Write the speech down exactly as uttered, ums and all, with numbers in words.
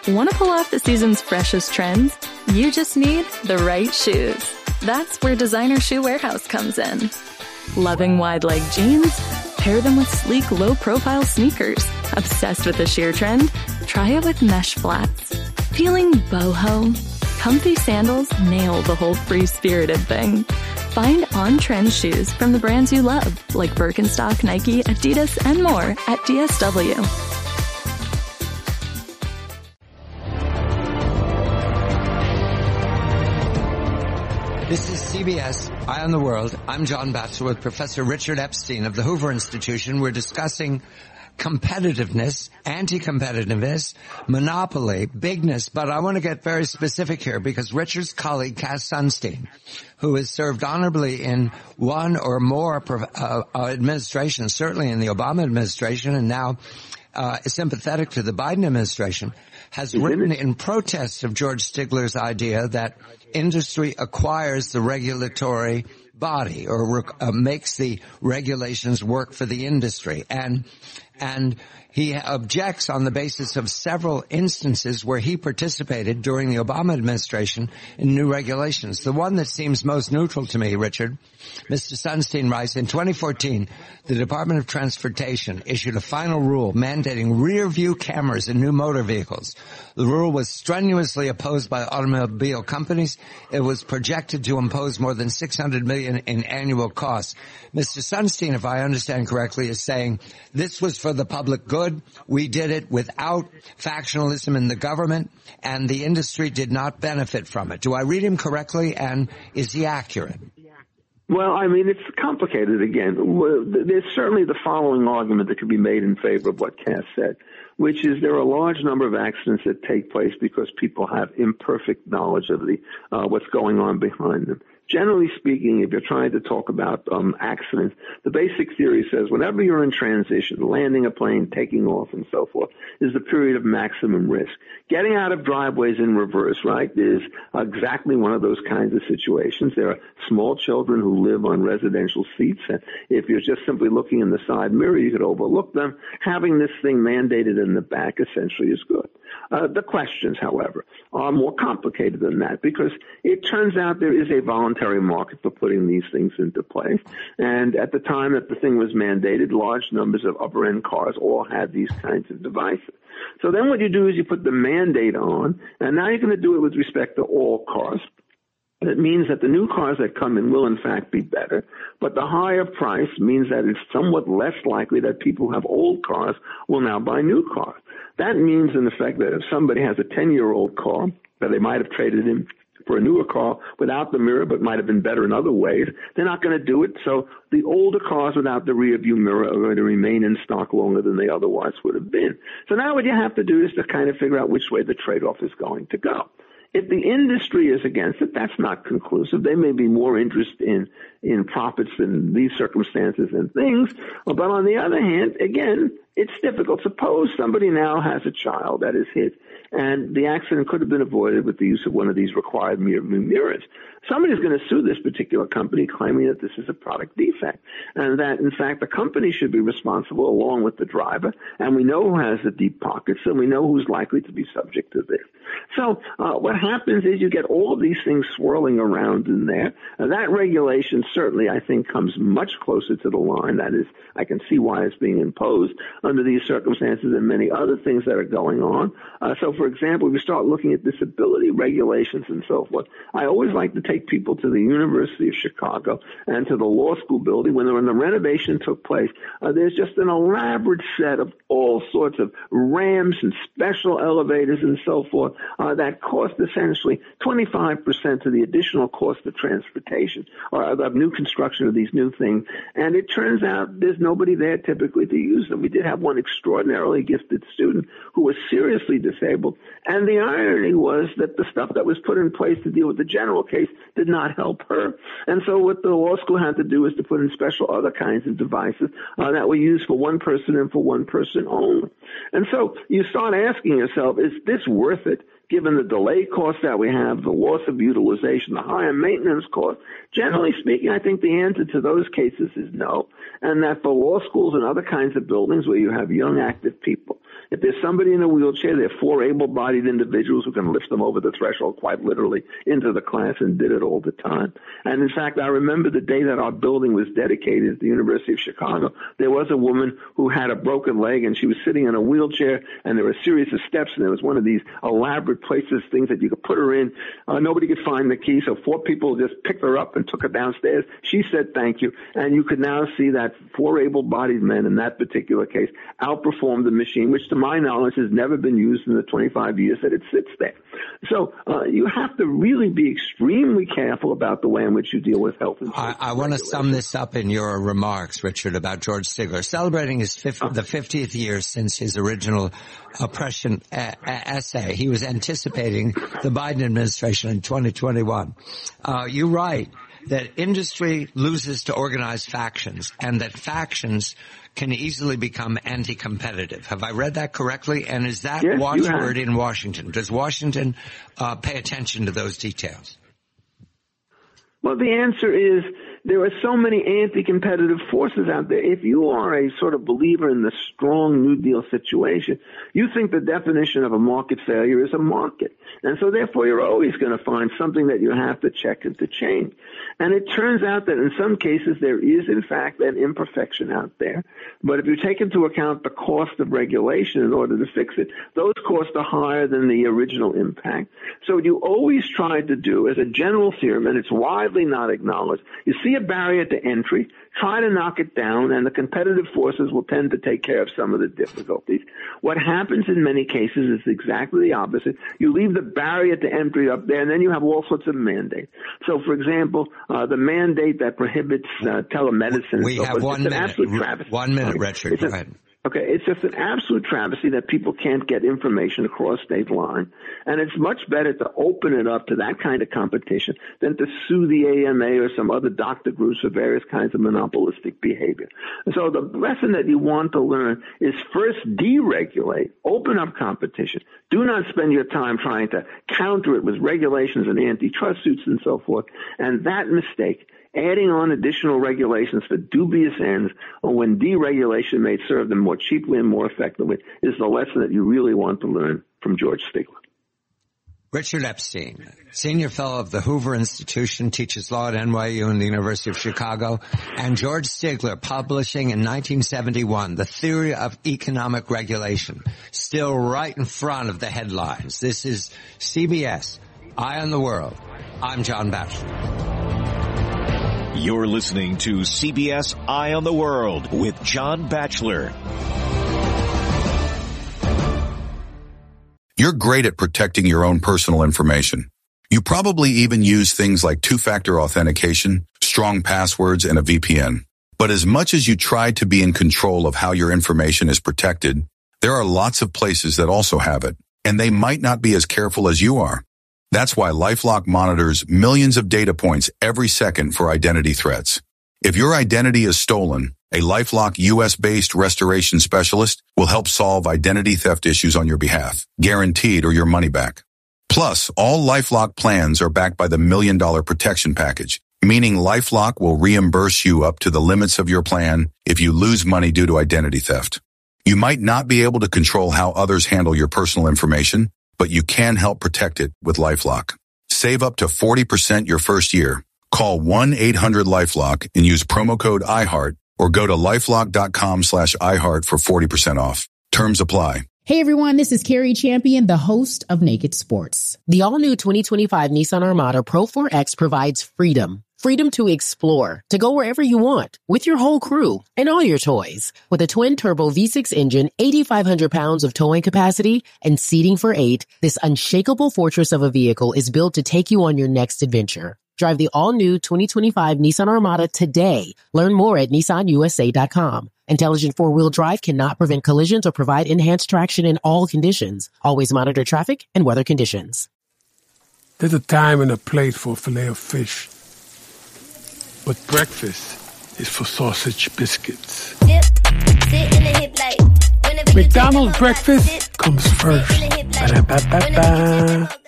Want to pull off the season's freshest trends? You just need the right shoes. That's where Designer Shoe Warehouse comes in. Loving wide-leg jeans? Pair them with sleek, low-profile sneakers. Obsessed with the sheer trend? Try it with mesh flats. Feeling boho? Comfy sandals nail the whole free-spirited thing. Find on-trend shoes from the brands you love, like Birkenstock, Nike, Adidas, and more at D S W. This is C B S, Eye on the World. I'm John Batchelor with Professor Richard Epstein of the Hoover Institution. We're discussing competitiveness, anti-competitiveness, monopoly, bigness, but I want to get very specific here because Richard's colleague, Cass Sunstein, who has served honorably in one or more uh, administrations, certainly in the Obama administration, and now uh, is sympathetic to the Biden administration, has written in protest of George Stigler's idea that industry acquires the regulatory body or uh, makes the regulations work for the industry. And and he objects on the basis of several instances where he participated during the Obama administration in new regulations. The one that seems most neutral to me, Richard, Mister Sunstein writes, in twenty fourteen, the Department of Transportation issued a final rule mandating rear view cameras in new motor vehicles. The rule was strenuously opposed by automobile companies. It was projected to impose more than six hundred million dollars in annual costs. Mister Sunstein, if I understand correctly, is saying this was for the public good. We did it without factionalism in the government, and the industry did not benefit from it. Do I read him correctly, and is he accurate? Well, I mean, it's complicated again. There's certainly the following argument that could be made in favor of what Cass said, which is there are a large number of accidents that take place because people have imperfect knowledge of the uh, what's going on behind them. Generally speaking, if you're trying to talk about um, accidents, the basic theory says whenever you're in transition, landing a plane, taking off, and so forth, is the period of maximum risk. Getting out of driveways in reverse, right, is exactly one of those kinds of situations. There are small children who live on residential seats, and if you're just simply looking in the side mirror, you could overlook them. Having this thing mandated in the back essentially is good. Uh, the questions, however, are more complicated than that because it turns out there is a voluntary market for putting these things into place. And at the time that the thing was mandated, large numbers of upper-end cars all had these kinds of devices. So then what you do is you put the mandate on, and now you're going to do it with respect to all cars. It means that the new cars that come in will, in fact, be better, but the higher price means that it's somewhat less likely that people who have old cars will now buy new cars. That means, in effect, that if somebody has a ten-year-old car that they might have traded in for a newer car without the mirror but might have been better in other ways, they're not going to do it. So the older cars without the rear view mirror are going to remain in stock longer than they otherwise would have been. So now what you have to do is to kind of figure out which way the trade-off is going to go. If the industry is against it, that's not conclusive. They may be more interested in, in profits in these circumstances and things. But on the other hand, again, it's difficult. Suppose somebody now has a child that is hit, and the accident could have been avoided with the use of one of these required mirrors. Somebody's going to sue this particular company claiming that this is a product defect and that, in fact, the company should be responsible along with the driver, and we know who has the deep pockets, and we know who's likely to be subject to this. So uh, what happens is you get all of these things swirling around in there. Uh, that regulation certainly, I think, comes much closer to the line. That is, I can see why it's being imposed under these circumstances and many other things that are going on. Uh, so, for example, if you start looking at disability regulations and so forth, I always like to take people to the University of Chicago and to the law school building. When the, when the renovation took place, uh, there's just an elaborate set of all sorts of ramps and special elevators and so forth uh, that cost essentially twenty-five percent of the additional cost of transportation or of new construction of these new things. And it turns out there's nobody there typically to use them. We did have one extraordinarily gifted student who was seriously disabled. And the irony was that the stuff that was put in place to deal with the general case did not help her. And so what the law school had to do is to put in special other kinds of devices uh, that were used for one person and for one person only. And so you start asking yourself, is this worth it? Given the delay costs that we have, the loss of utilization, the higher maintenance costs, generally speaking, I think the answer to those cases is no. And that for law schools and other kinds of buildings where you have young, active people, If there's somebody in a wheelchair, there are four able-bodied individuals who can lift them over the threshold, quite literally, into the class, and did it all the time. And in fact, I remember the day that our building was dedicated at the University of Chicago, there was a woman who had a broken leg, and she was sitting in a wheelchair, and there were a series of steps, and there was one of these elaborate places, things that you could put her in. Uh, nobody could find the key, so four people just picked her up and took her downstairs. She said thank you, and you could now see that four able-bodied men in that particular case outperformed the machine, which to my knowledge has never been used in the twenty-five years that it sits there. So uh, you have to really be extremely careful about the way in which you deal with health and safety. I, I want to sum this up in your remarks, Richard, about George Stigler. Celebrating his fifth, the fiftieth year since his original oppression uh, essay, he was anticipating the Biden administration in twenty twenty-one. Uh, you're right that industry loses to organized factions, and that factions can easily become anti-competitive. Have I read that correctly? And is that yes, watchword in Washington? Does Washington uh, pay attention to those details? Well, the answer is there are so many anti-competitive forces out there. If you are a sort of believer in the strong New Deal situation, you think the definition of a market failure is a market. And so therefore you're always going to find something that you have to check and to change. And it turns out that in some cases there is in fact an imperfection out there. But if you take into account the cost of regulation in order to fix it, those costs are higher than the original impact. So what you always try to do as a general theorem, and it's widely not acknowledged, you see a barrier to entry, try to knock it down, and the competitive forces will tend to take care of some of the difficulties. What happens in many cases is exactly the opposite. You leave the barrier to entry up there, and then you have all sorts of mandates. So, for example, uh, the mandate that prohibits uh, telemedicine. We so have one minute. minute. One minute, Richard. Go ahead. Okay, it's just an absolute travesty that people can't get information across state line. And it's much better to open it up to that kind of competition than to sue the A M A or some other doctor groups for various kinds of monopolistic behavior. And so the lesson that you want to learn is first deregulate, open up competition. Do not spend your time trying to counter it with regulations and antitrust suits and so forth. And that mistake, adding on additional regulations for dubious ends, or when deregulation may serve them more cheaply and more effectively, is the lesson that you really want to learn from George Stigler. Richard Epstein, Senior Fellow of the Hoover Institution, teaches law at N Y U and the University of Chicago, and George Stigler, publishing in nineteen seventy-one, The Theory of Economic Regulation, still right in front of the headlines. This is C B S, Eye on the World. I'm John Batchelor. You're listening to C B S Eye on the World with John Batchelor. You're great at protecting your own personal information. You probably even use things like two-factor authentication, strong passwords, and a V P N. But as much as you try to be in control of how your information is protected, there are lots of places that also have it, and they might not be as careful as you are. That's why LifeLock monitors millions of data points every second for identity threats. If your identity is stolen, a LifeLock U S-based restoration specialist will help solve identity theft issues on your behalf, guaranteed or your money back. Plus, all LifeLock plans are backed by the Million Dollar Protection Package, meaning LifeLock will reimburse you up to the limits of your plan if you lose money due to identity theft. You might not be able to control how others handle your personal information, but you can help protect it with LifeLock. Save up to forty percent your first year. Call one eight hundred LifeLock and use promo code iHeart, or go to lifelock.com slash iHeart for forty percent off. Terms apply. Hey everyone, this is Carrie Champion, the host of Naked Sports. The all-new twenty twenty-five Nissan Armada Pro four X provides freedom. Freedom to explore, to go wherever you want, with your whole crew and all your toys. With a twin-turbo V six engine, eighty-five hundred pounds of towing capacity, and seating for eight, this unshakable fortress of a vehicle is built to take you on your next adventure. Drive the all-new twenty twenty-five Nissan Armada today. Learn more at Nissan U S A dot com. Intelligent four-wheel drive cannot prevent collisions or provide enhanced traction in all conditions. Always monitor traffic and weather conditions. There's a time and a place for filet of fish. But breakfast is for sausage biscuits. Dip, sit in the hip like, McDonald's breakfast comes first. Ba-da-ba-ba-ba.